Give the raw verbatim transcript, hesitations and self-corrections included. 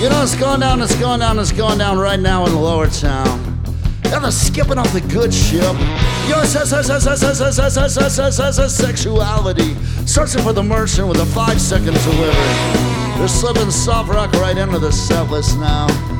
You know, it's going down, it's going down, it's going down right now in Lower Town. Yeah, they're skipping off the good ship. Your sexuality, searching for the merchant with a five-second delivery. They're slipping soft rock right into the set list now.